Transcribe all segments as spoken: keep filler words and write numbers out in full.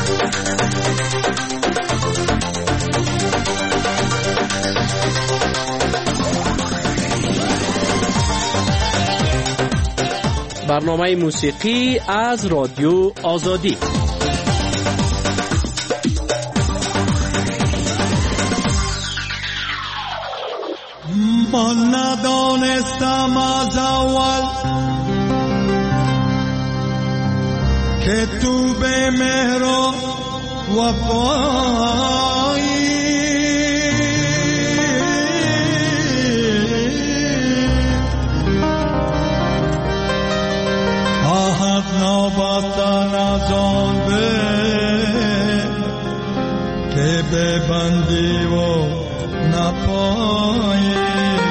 برنامه موسیقی از رادیو آزادی. من ندانستم از اول که تو به مهر و وفایی آهد نابستن از آن به که ببندی و نپایی.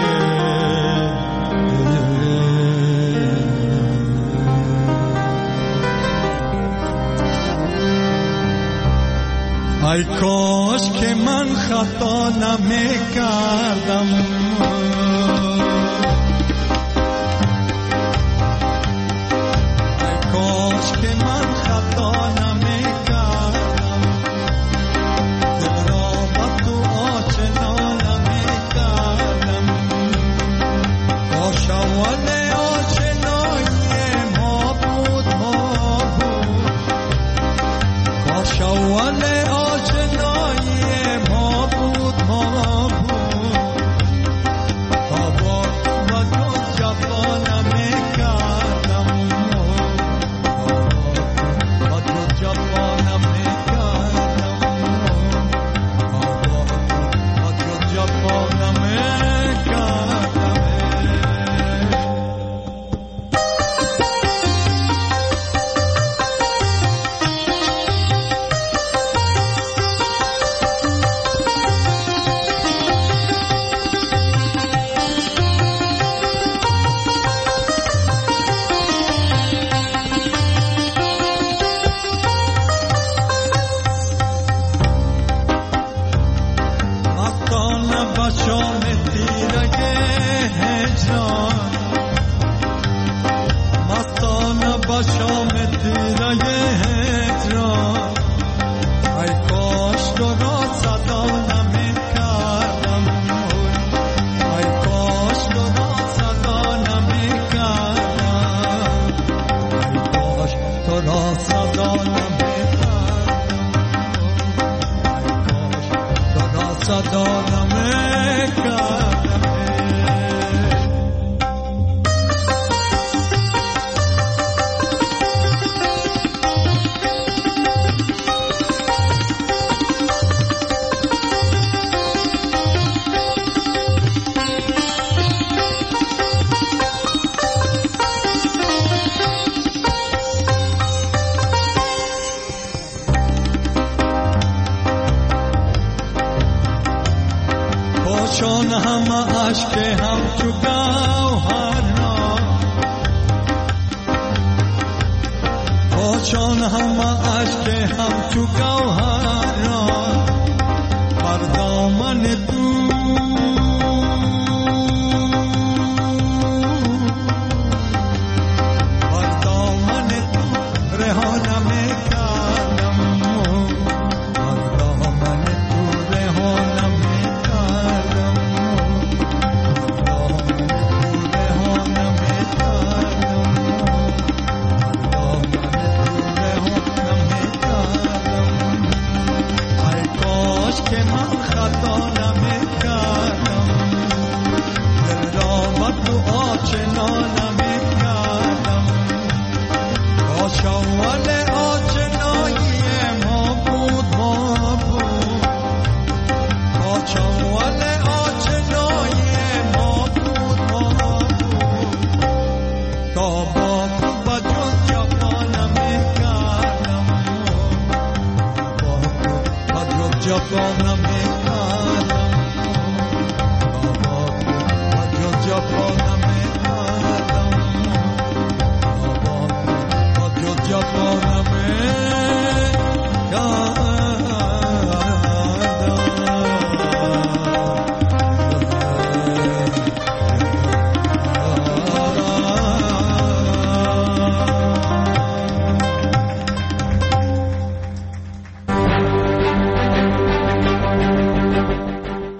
ای کاش که من خطا نمی کردم، ای کاش که من خطا نمی کردم، دل را با تو آشنا نمی کردم. کاش اول آشنایی ما بود ما بود، کاش اول چون هم عشق هم تو گوهران، چون هم عشق هم تو گوهران، بر دامن تو بر دامن تو رها نمی کردم، بر دامن تو رها نمی کردم. که من خطا نمی کردم، دل را با تو آشنا نمی کردم. کاش اول آشنایی ما بود ما بود، کاش اول آشنایی ما بود ما بود. تا با تو با جز جفا نمی کردم، با تو با جز جفا نمی کردم.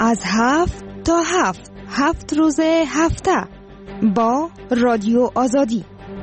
از هفت تا هفت هفت روز هفته با رادیو آزادی.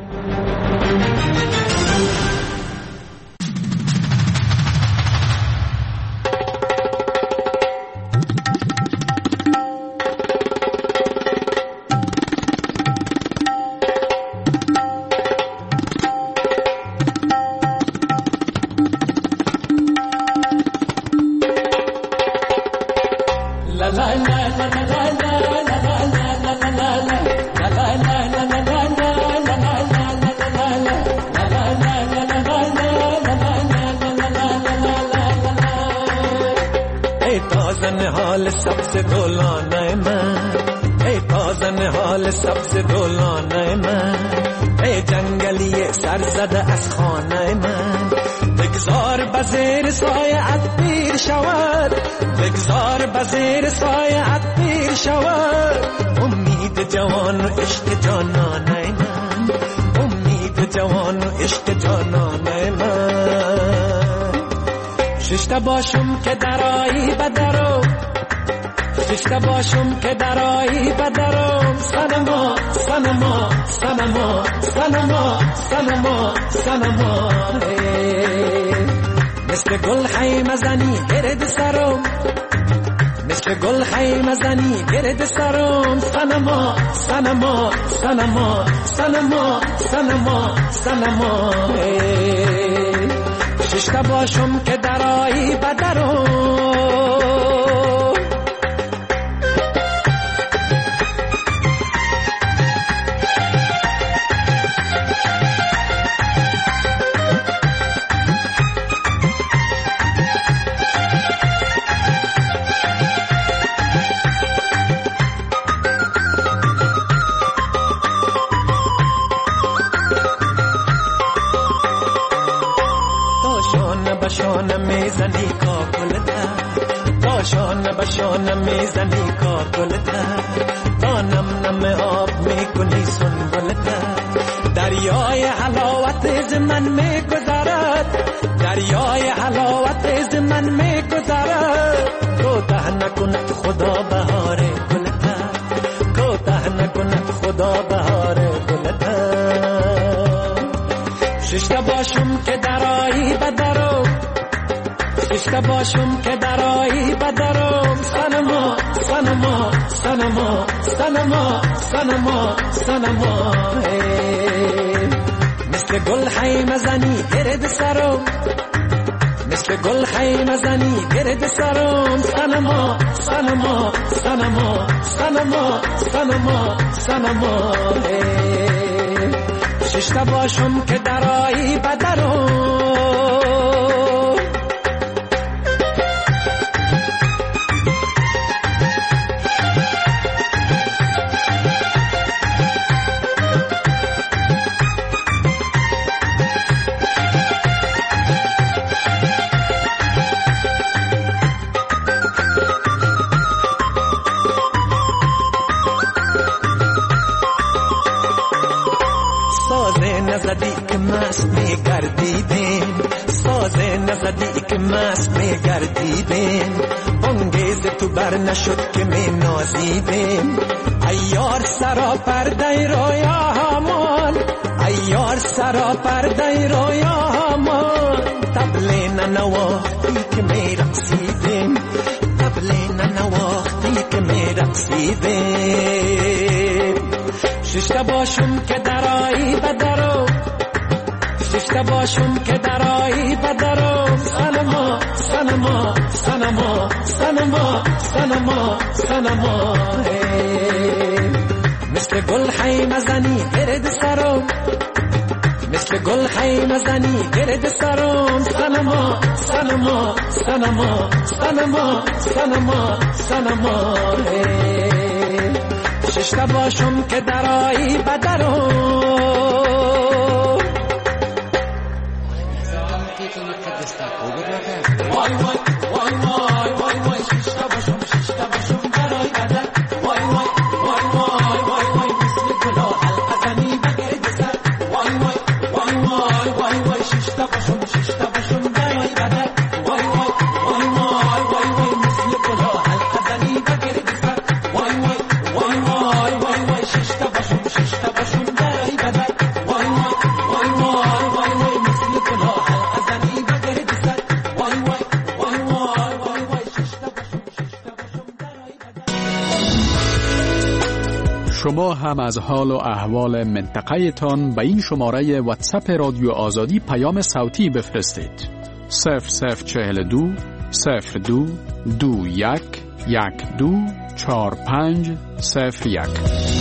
حال سبز دولانه من، ای تازن حال سبز دولانه من، ای جنگلی سر زده از خانه من، بگذار بزیر سایه پیر شود، بگذار بزیر سایه پیر شود، امید جوان و عشق جانانه من، امید جوان و عشق جانانه من. ششته باشم که درایی بدرو، ششته باشم که درایی بدرم، سنما سنما سنما سنما سنما سنما، مثل گل خیمه زنی گرد سرم، مثل گل خیمه زنی گرد سرم، سنما سنما سنما سنما سنما سنما، ششته باشم که درایی بدرم. باشان میزنی کاکلتا، باشان باشان میزنی کاکلتا، تا نم نم آب میکنی سنبلتا، دریای حلاوت از من میگذرد، دریای حلاوت از من میگذرد، کوتاه نکند خدا بهار گلتا، کوتاه نکند خدا بهار گلتا. ششته باشم که درایی بدرو، ششته باشم که درایی بدرم، سنما سنما سنما سنما سنما سنما، مثل گل خیمه زنی گرد سرم، مثل گل خیمه زنی گرد سرم، سنما سنما سنما سنما سنما سنما، ششته باشم که درایی بدرم. نزدی که مست میگردیدیم، ساز نزدی که مست میگردیدیم، بانگیز تو بر نشد که می نازیدیم، ایار سرا پرده رویا همان، ایار سرا پرده رویا همان، طبل ننواختی که می رقصیدیم، طبل ننواختی که می رقصیدیم. ششته باشم که درایی بدرو، ششته باشم که درایی بدرم، سنما سنما سنما سنما سنما سنما، مثل گل خیمه زنی گرد سرم، مثل گل خیمه زنی گرد سرم، سنما سنما سنما سنما سنما سنما، ششته باشم که درایی بدرم. وای وای وای وای وای وای ششته باشم ششته باشم درایی بدر، وای وای وای وای وای وای مثل گلا حلقه زنی بگرد سر، وای وای وای وای وای وای ششته باشم ششته باشم درایی بدر، وای وای وای وای وای وای مثل گلا حلقه زنی بگرد. شما هم از حال و احوال منطقه تان به این شماره واتساپ رادیو آزادی پیام صوتی بفرستید. صفر صفر چهل دو صفر دو دو یک یک دو چهار پنج صفر یک.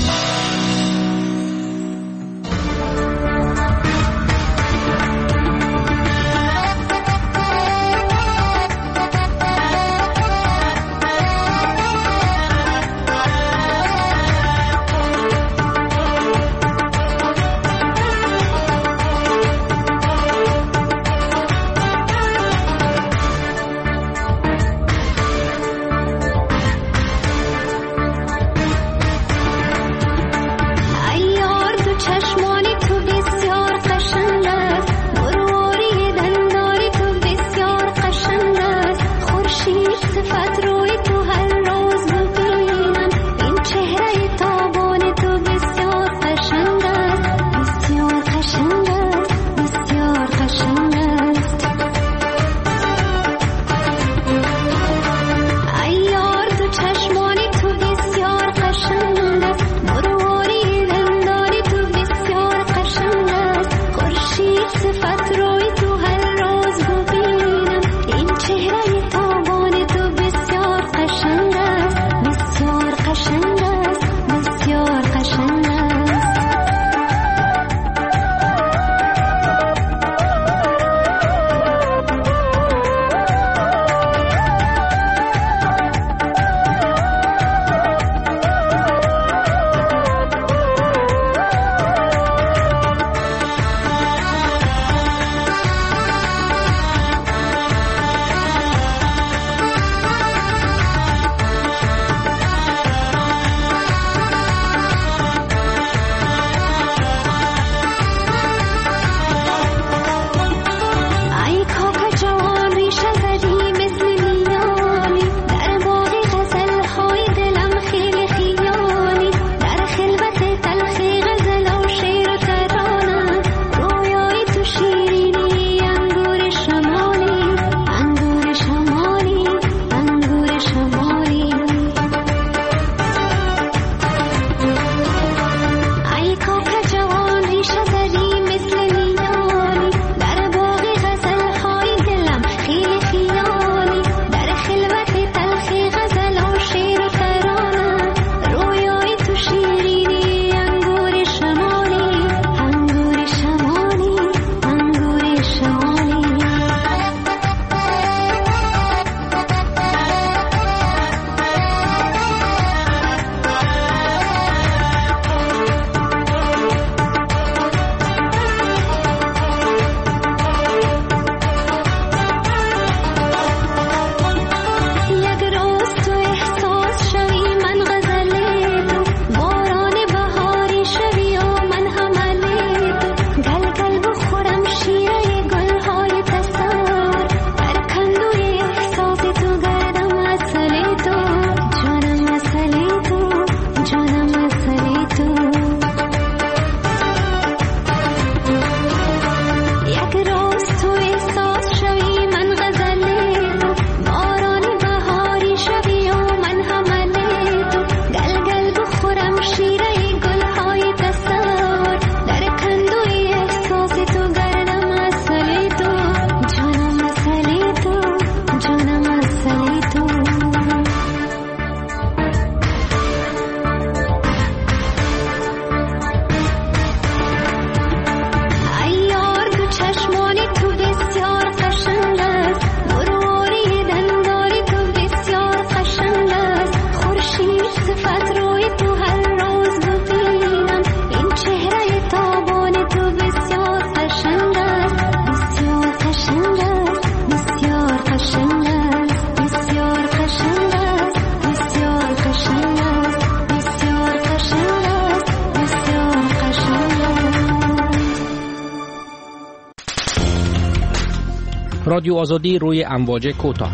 رادیو آزادی روی امواج کوتاه.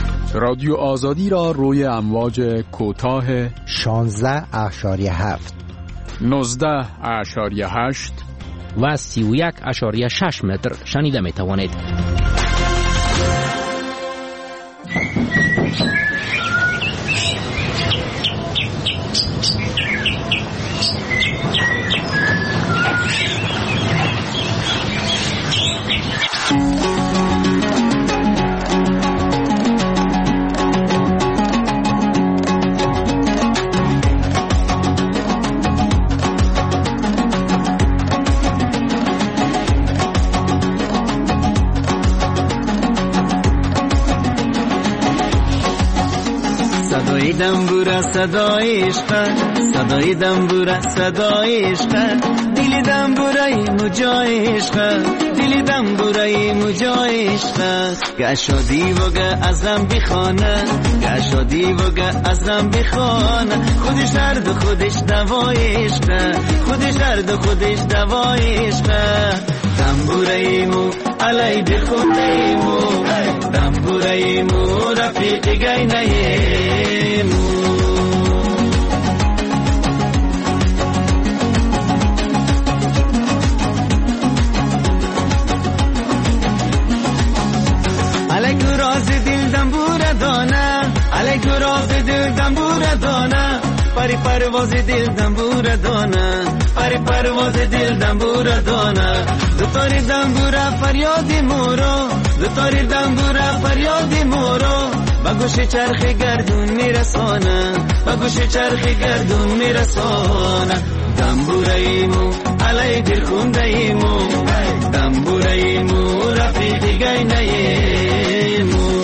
رادیو آزادی را روی امواج کوتاه شانزده اشاریه هفت، نوزده اشاریه هشت و سی و یک اشاریه شش متر شنیده می توانید. صدای دنبور صدای عشق، صدای دنبور صدای عشق، دل دنبورای مجای عشق، دل دنبورای مجای عشق. گشادی وگه ازم بخانه، گشادی وگه ازم بخانه، خودش درد خودش دوای عشق، خودش درد خودش دوای عشق. دنبورایمو علی بخونیمو، دنبورایمو رفیق گینایمو. علی گراز دل دنبور دانه، علی گراز دل دنبور دانه، پری پرواز دل دنبور دانه، پری پرواز دل دنبور دانه. دو تاری دنبور فریاد مورو، دو تاری دنبور فریاد مورو، با گوش چرخ گردون میرسانه، با گوش چرخ گردون میرسانه. دنبورایمو علی دل خوندایمو، دنبورایمو رفیق گینایمو.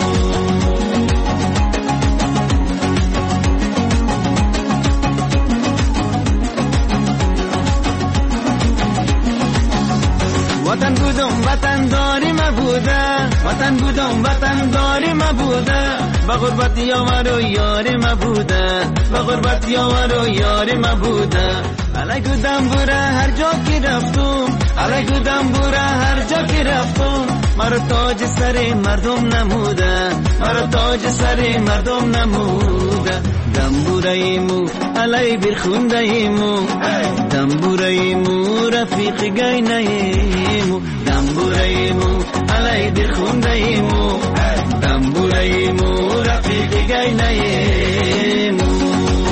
وطن بودم وطن داری مبوده، وطن بودم وطن داری مبوده، با غربت یار و یار مبوده، با غربت یار و یار مبوده. علی گودم بوره هر جا که رفتم، علی گودم بوره هر جا که رفتم، مرا تاج سر مردم نموده، مرا تاج سر مردم نموده. دنبورایمو علی برخوندایمو، دنبورایمو رفیق گینایمو، دنبورایمو علی برخوندایمو، دنبورایمو رفیق گینایمو.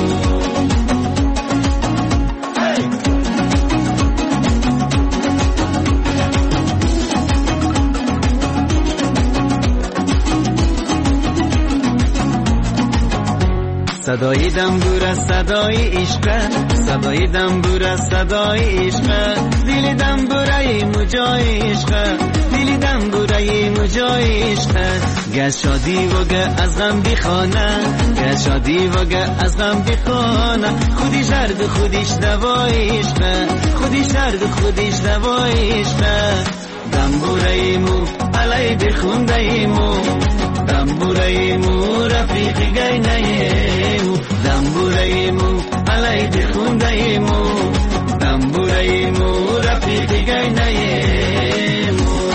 صدای دنبور صدای عشق، صدای دنبور صدای عشق، دل دنبورای مجای عشق، دل دنبورای مجای عشق. گشادی وگه از غم بخانه، گشادی وگه از غم بخانه، خودش درد خودش دوای عشق، خودش درد خودش دوای عشق. دنبورایمو علی بخوندایمو، دنبورایمو رفیق گینایمو، دنبورایمو علی بخوندایمو، دنبورایمو رفیق گینایمو.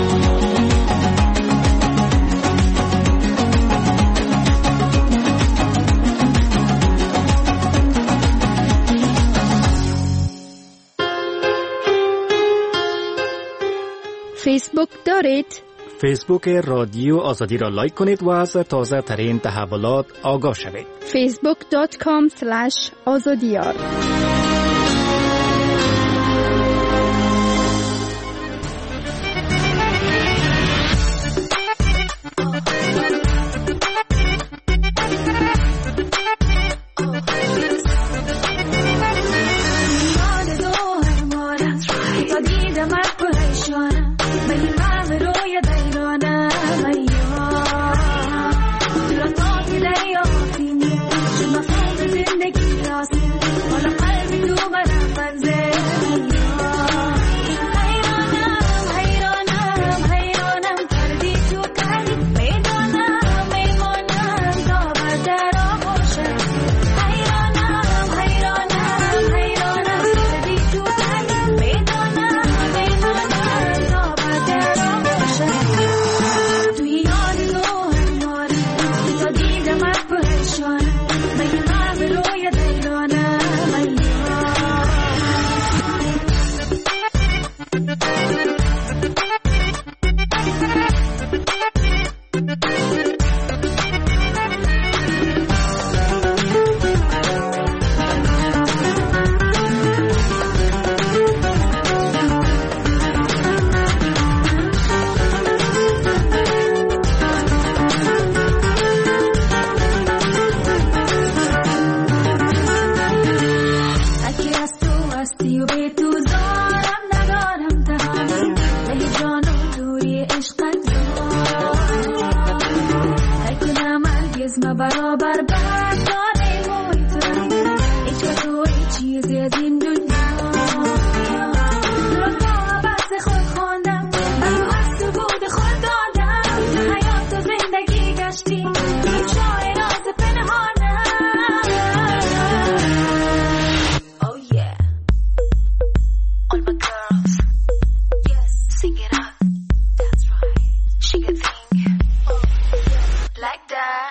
فیسبوک دارید؟ فیسبوک رادیو آزادی را لایک کنید و از تازه ترین تحولات آگاه شوید. فیسبوک دات کام اسلش آزادیار. زندگی راست، حالا قلب عزم برابر بردانه محیطم هیچ و تو هیچ چیزی از این دنیا رفا بحث خود خوندم برو از تو بود خود دادم حیات و زندگی گشتی این شای راز پنهانم Oh yeah All my girls Yes Sing it up That's right Shake a thing Like that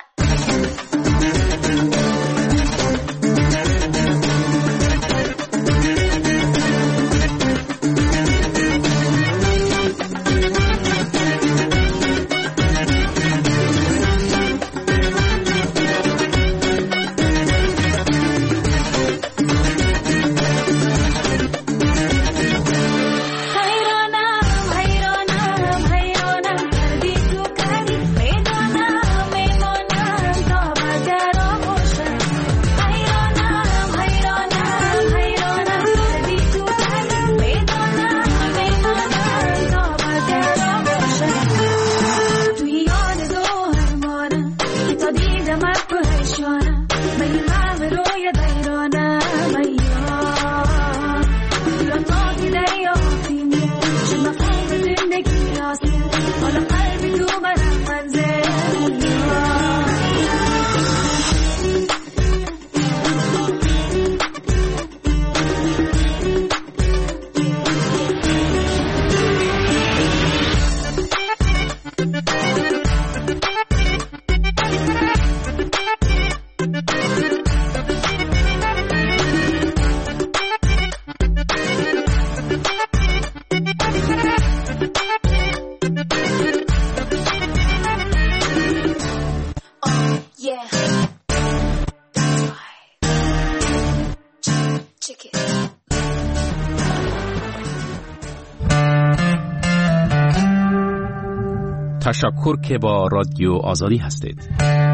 تشکر که با رادیو آزادی هستید.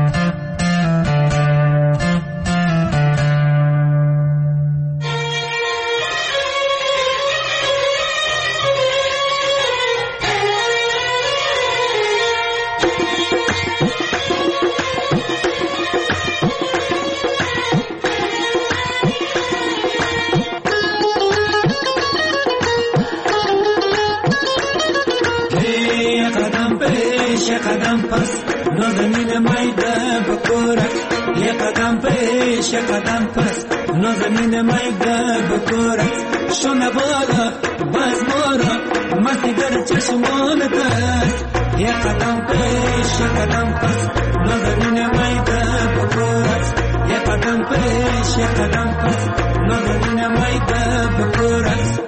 قدم پس نازنین میده بکورت یه قدم پیش یه قدم پس نازنین میده بکورت شونه بالا باز مورا مستی گر چشمانت یه قدم پیش یه قدم پس نازنین میده بکورت یه قدم پیش یه قدم پس نازنین میده بکورت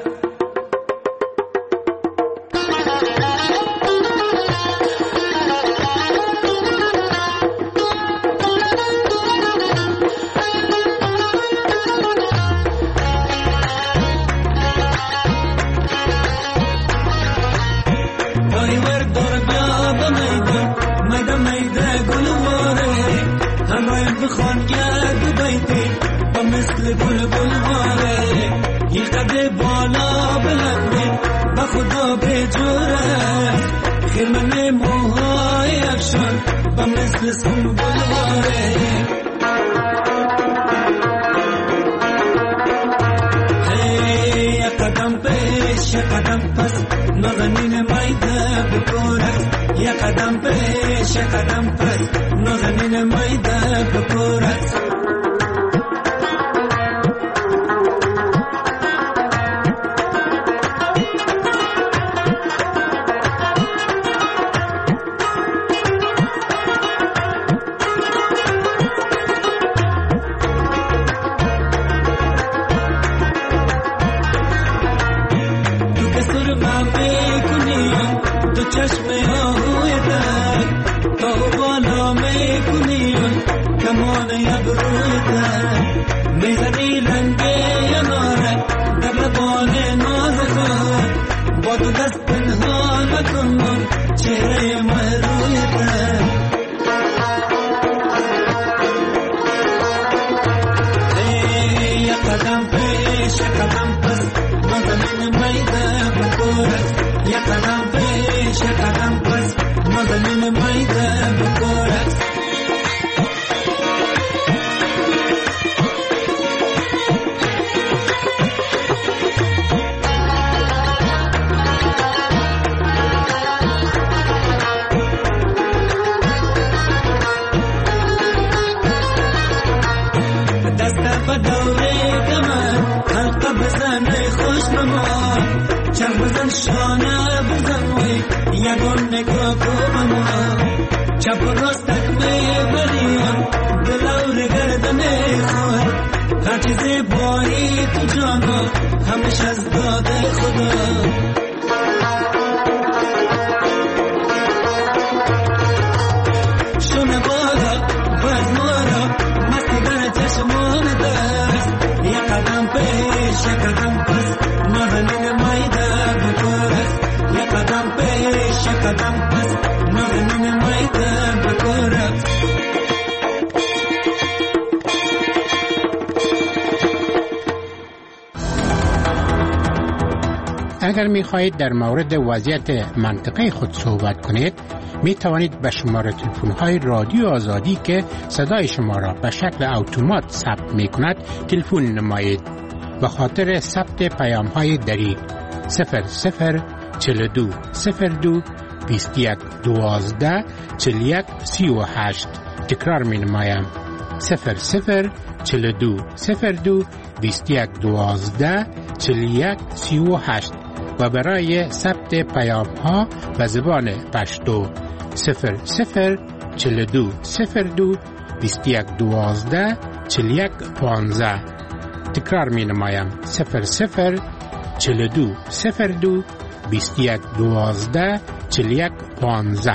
دست به دوره کمر حلقه بزن ای خوش نما چرخ بزن شانه بزن وی یگون نگاه کو بما چپ و راستک میبریان دلور گردن خود هر چیز بایی تو جانا همش از داده خدا شونه بالا باز مارا مستی در چشمان دست یک قدم پیش یک قدم پس نازنین مایده بکرست یک قدم پیش یک قدم پس نازنین مایده بکرست اگر می خواهید در مورد وضعیت منطقه خود صحبت کنید می توانید به شماره تلفن های رادیو آزادی که صدای شما را به شکل اتومات ثبت می کند تلفن نمایید. به خاطر ثبت پیام های دری صفر صفر چهل و دو صفر دو بیست و یک دوازده چهل و یک سی و هشت تکرار می نمایم صفر صفر چهل و دو صفر دو بیست و یک دوازده چهل و یک سی و هشت و برای ثبت پیام ها به زبان پشتو صفر صفر چهل و دو صفر دو بیست و یک دوازده چهل و یک پانزده تکرار می نمایم صفر صفر چهل و دو صفر دو بیست و یک دوازده چهل و یک پانزده.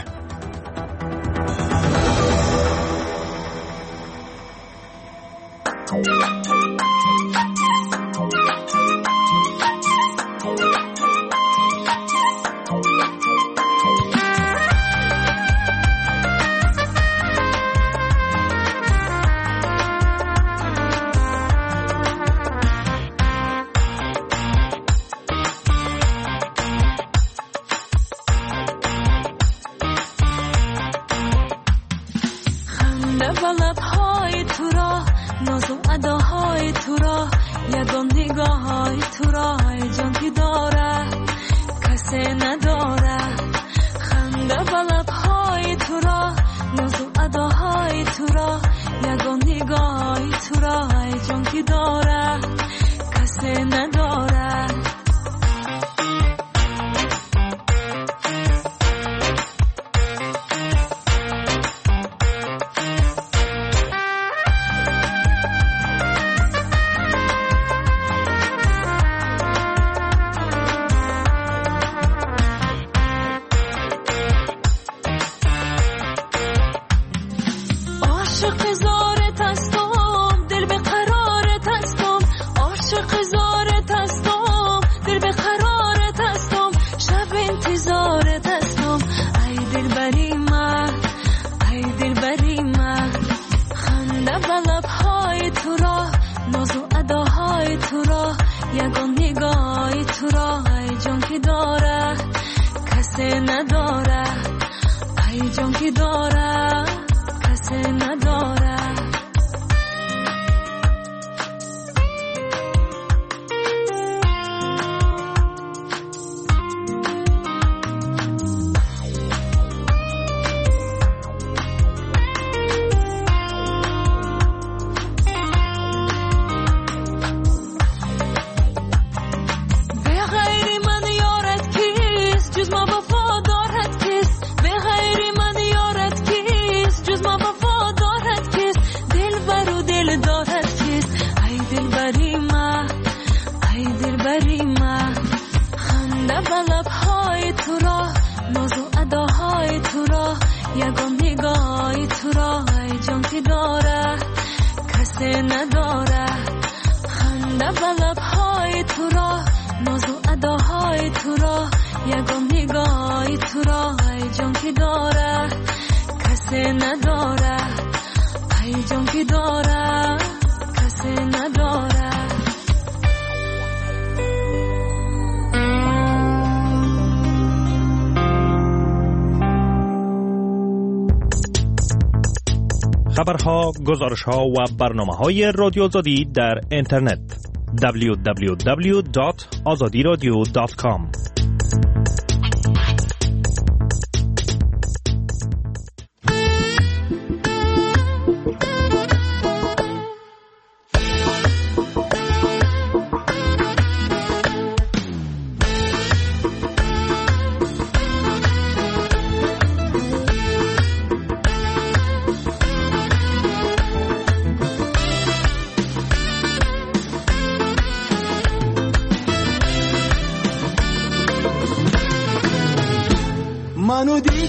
خبرها، گزارش‌ها و برنامه‌های رادیو آزادی در اینترنت دبلیو دبلیو دبلیو دات آزادی رادیو دات کام.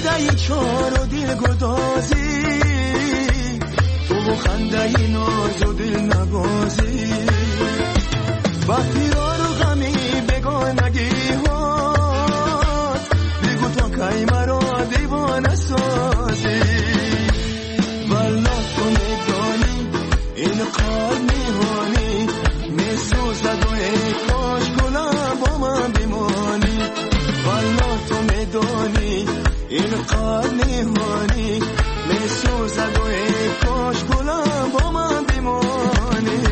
خنده چار و دل گدازی، تو خنده ناز و دل نوازی، وقتی رو غمی بگانگی هات، بگو تو کی مرا دیوانه سازی. والا تو میدانی این قلب میهانی، میسوزد و ای کاش گلم با من بمانی. والا تو میدانی این قلب میهانی، میسوزد و ای کاش گلم با من بمانی.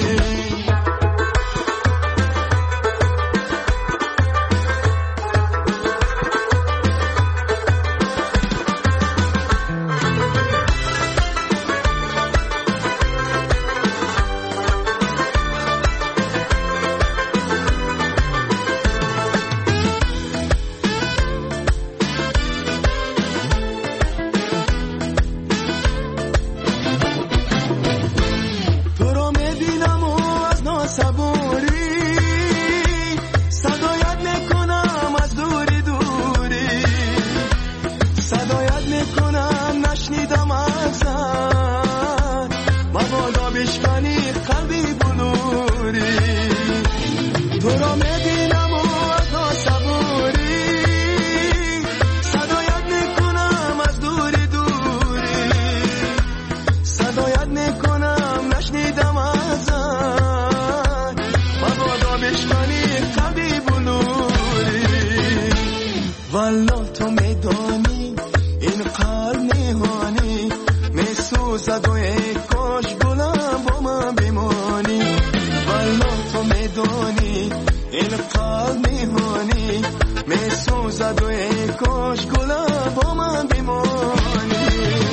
والا تو میدانی این قلب میهانی، میسوزد و ای کاش گلم با من بمانی. والا تو میدانی این قلب میهانی، میسوزد و ای کاش گلم با من بمانی.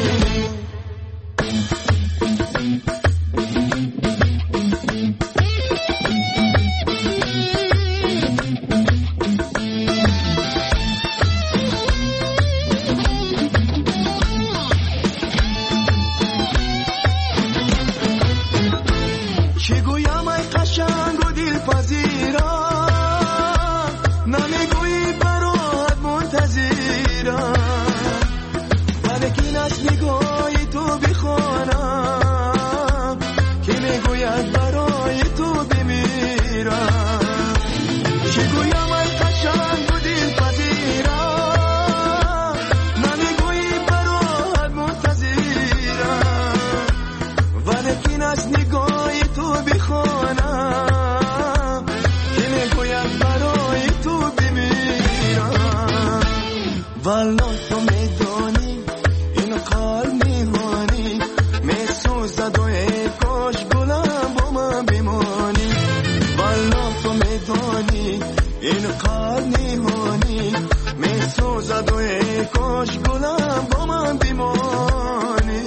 والا تو میدانی این قلب میهانی، میسوزد و ای کاش گلم با من بمانی. والا تو میدانی این قلب میهانی، میسوزد و ای کاش گلم با من بمانی.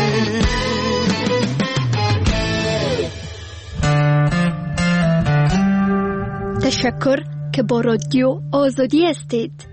تشکر که با رادیو آزادی هستید.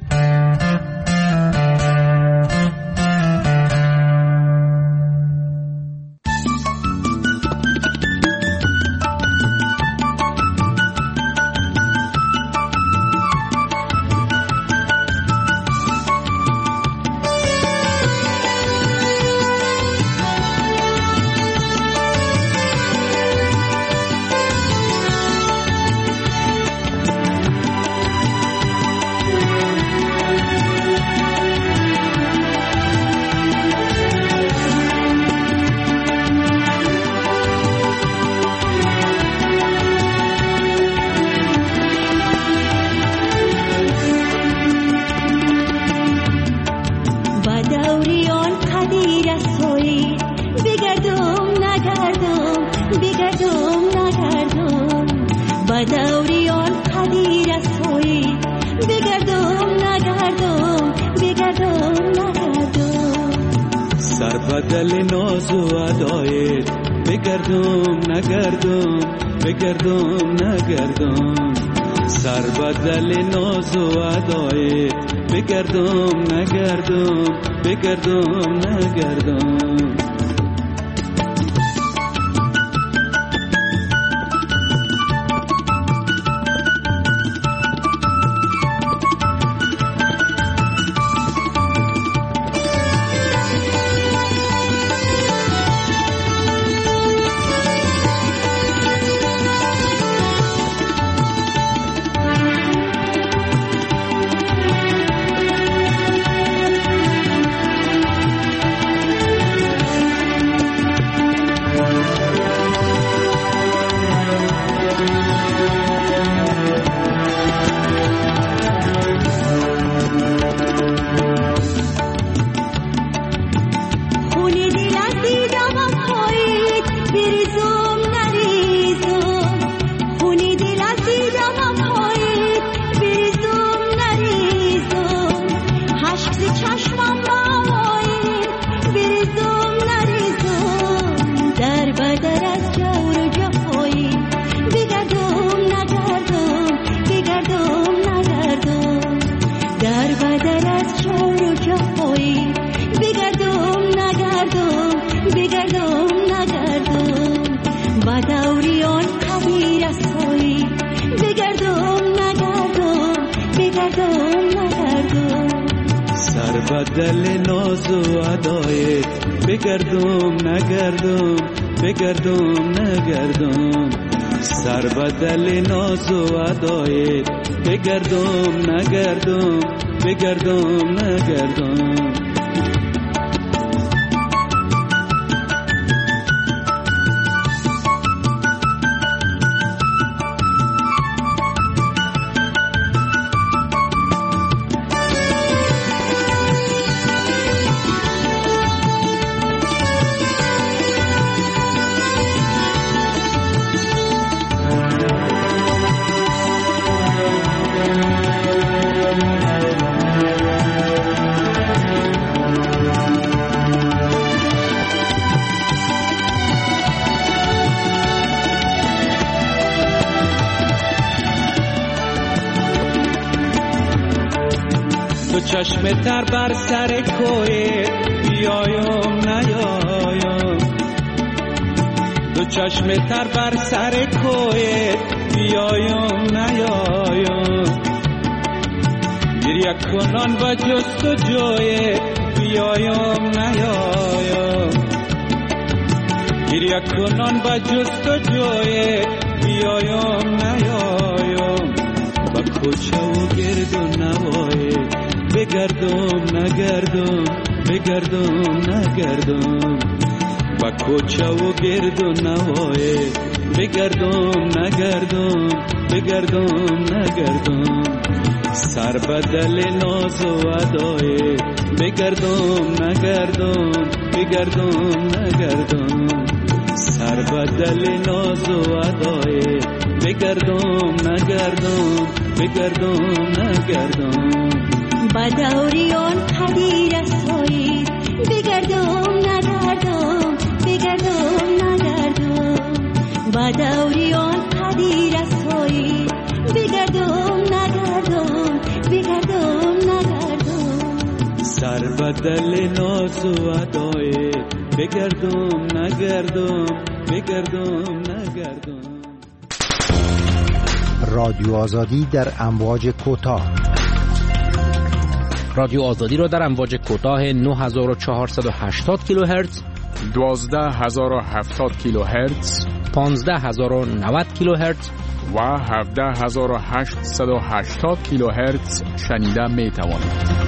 بدل ناز و ادایت بگردم نگردم بگردم نگردم، سر بدل ناز و ادایت بگردم نگردم بگردم نگردم. بدل ناز و ادایت بگردم نگردم بگردم نگردم سر بدل ناز و ادایت بگردم نگردم بگردم نگردم چشم تر بر سر کوه بیایم نیایم دو چشم تر بر سر کوه بیایم نیایم گریه کنان و جست و جوی بیایم نیایم گریه کنان و جست و جوی بیایم نیایم با کوچه و گرد و نوای بگردم نگردم بگردم نگردم با کوچه و گرد و نوای بگردم نگردم بگردم نگردم سر بدل ناز و ادای بگردم نگردم بگردم نگردم سر بدل ناز و ادای بگردم نگردم بگردم نگردم بدوریان قدیر سایی بگردم نگردم بگردم نگردم بدوریان قدیر سایی بگردم نگردم بگردم نگردم سر بدل ناز و ادای بگردم نگردم بگردم نگردم رادیو آزادی در امواج کوتاه رادیو آزادی را در امواج کوتاه نه هزار و چهارصد و هشتاد کیلوهرتز، دوازده هزار و هفتاد کیلوهرتز، پانزده هزار و نود کیلوهرتز و هفده هزار و هشتصد و هشتاد کیلوهرتز شنیده می توانید.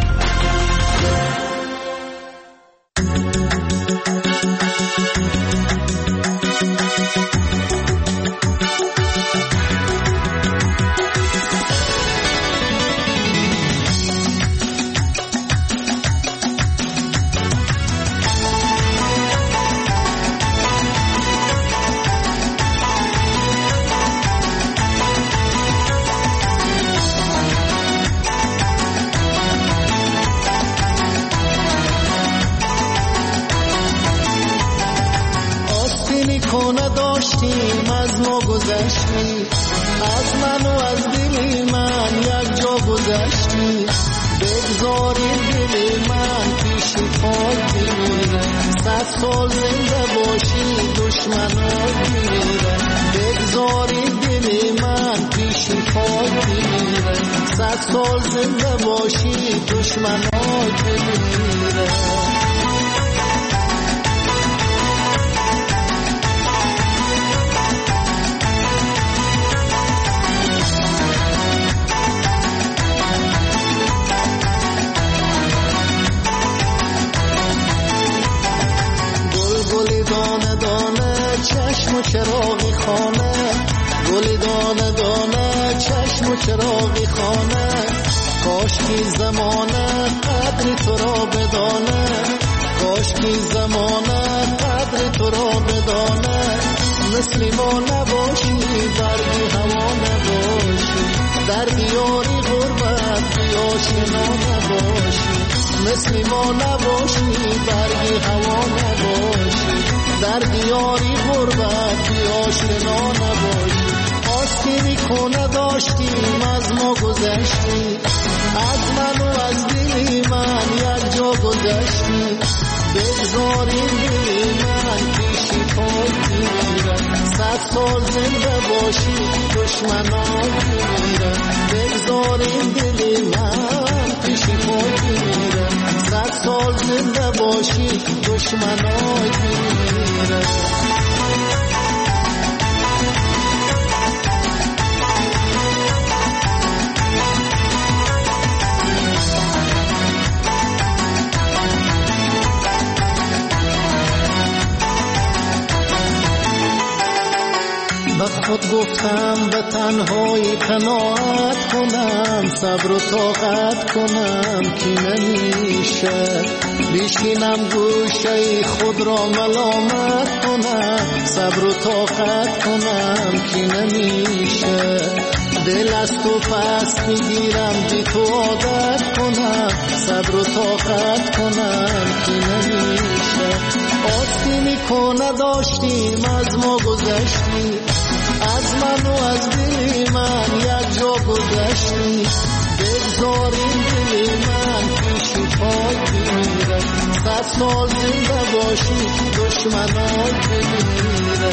داشتیم از ما گذشتی از من و از دل من یک جا گذشتی بگذاری دل من پیشی پاک بمیره صد سال زنده باشی دشمنات بمیره بگذاری دل من پیشی پاک بمیره صد سال زنده باشی دشمنات بمیره چشم و چراغی خانه گل دانه دانه چشم و چراغی خانه کاش کی زمانه قدر تو را بدانه کاش کی زمانه قدر تو را بدانه مثل ما نباشی برگی هوا نباشی در دیاری غربت بیاشنا نباشی مثل ما نباشی برگی هوا نباشی در دیاری غربت بیاشنا نباشی آسکی کنه داشتیم از ما گذشتی از من و از دل من یک جا گذشتی بگذاری دل من پیشی پاک بمیرم صد سال زنده باشی دشمنات میمیرن بگذارین دل من پیشی پاک میمیرن صد سال زنده باشی دشمنات میمیرن به خود گفتم به تنهایی قناعت کنم صبر و طاقت کنم که نمیشه بیشینم گوشه خود را ملامت کنم صبر و طاقت کنم که نمیشه دل از تو پس میگیرم بی تو عادت کنم صبر و طاقت کنم که نمیشه آستی میکنه داشتیم از ما گذشتی از من و از دل من یک جا گذشتی بگذاریم دل من پیشی پاک بمیره صد سال زنده باشی دشمنات بمیره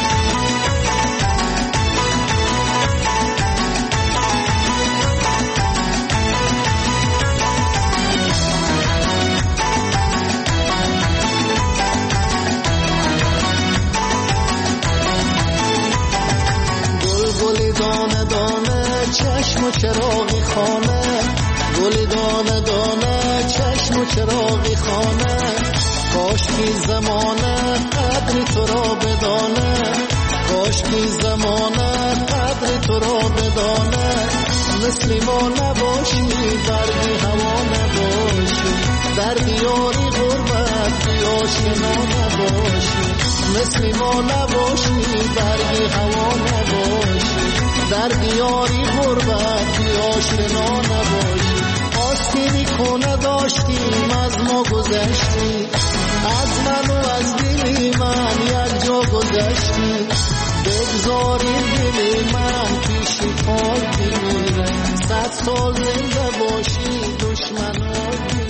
گل دانه دانه چشم و چراغی خانه گل دانه دانه چشم و چراغی خانه کاش کی زمانه قدر تو را بدانه کاش کی زمانه قدر تو را بدانه مثل ما نباشی برگی هوا نباشی در دیاری غربت بی آشنا نباشی مثل ما نباشی برگی هوا نباشی در دیاری غربت بی آشنا نباشی آستی میکنه داشتیم از ما گذشتی از من و از دل من یک جا گذشتی بگذاریم دل من پیشی پاک بمیره صد سال زنده باشی دشمنات